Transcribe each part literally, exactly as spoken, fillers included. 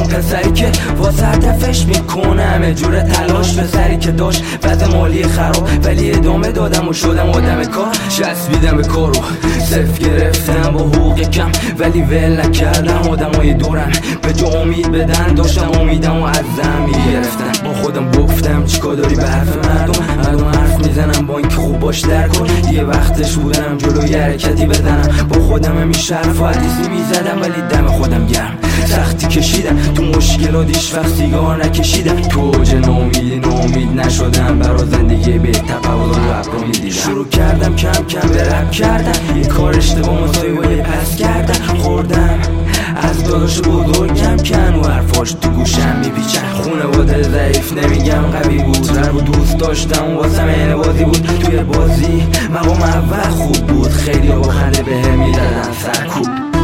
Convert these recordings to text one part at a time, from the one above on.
پسری که واسه هدفش میکنه همه جور تلاش، پسری که داشت وضع مالی خراب ولی ادامه دادم و شدم آدم کار. چسبیدم به کارو صرف گرفتم با حقوق کم ولی ول نکردم. آدمای دورم به جا امید بدن داشتم امیدم و از زم میگرفتن. با خودم گفتم چیکار داری به حرف مردم، مردم حرف میزنم با اینکه خوب باش در کن. یه وقتش بودم جلوی حرکتی بزنم، با خودم همیشه شرف و حدیثی میزدم ولی دم خودم گرم. سختی کشیدم تو مشکلات هیچ وقت سیگار نکشیدم. تو اوج ناامیدی ناامید نشدم، برا زندگی به تفاوت رو ابرو میدیدم. شروع کردم کم کم به رپ کردم، یه کار اشتباه مصاحبه پس کردم. خوردم از داداش بزرگم کن و حرفاش تو گوشم میپیچن. خونواده ضعیف نمیگم قوی بود، رب و دوست داشتم و واسم اینه بازی بود. توی بازی مقام اول خوب بود، خیلی با خنده به هم میدادن سرکوب.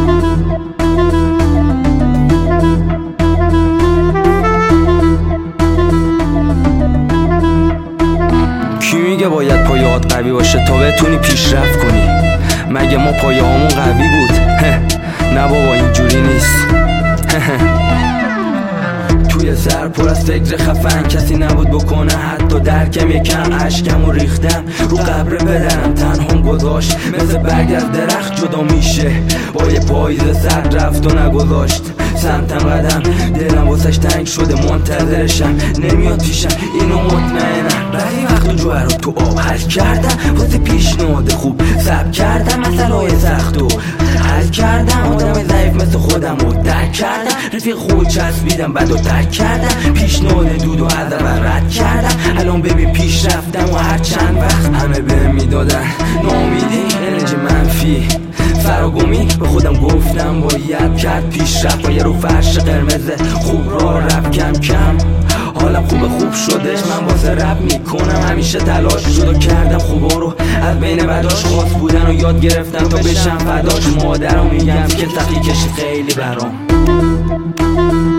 کی میگه باید پایه‌هات قوی باشه تا بتونی پیشرفت کنی؟ مگه ما پایه‌هامون قوی بود؟ نه بابا اینجوری نیست. توی سر پر از فکر خفن کسی نبود بکنه حتی درکم. یکم اشکم و ریختم رو قبر پدرم، تنهام گذاشت مثل برگ از درخت جدا میشه. با یه پاییز سرد رفت و نگذاشت سمتم قدم، دلم واسش تنگ شده منتظرشم نمیاد پیشم اینو مطمئنم. بعضی وقت جوهر رو تو آب حل کردم، واسه پیشنهاد خوب سب کردم، مسئله سخت و حل کردم. آدم ضعیف مثل خودم رو درک کردم، رفیق خود چسبیدم بعد رو ترک کردم. پیشنهاد دود و از اول رد کردم، الان ببین پیش رفتم و هر چند وقت همه بهم میدادن ناامیدی انرژی منفی فراگمی. به خودم گفتم باید کرد پیشرفت و یه رو فرش قرمز خوب را رفت کم کم. حالا خوب خوب شدش، من واسه رپ میکنم همیشه تلاش شد و کردم خوبا رو از بین بداش. خاص بودن و یاد گرفتم تا بشم فداش. مادرم میگم که سختی کشید خیلی برام.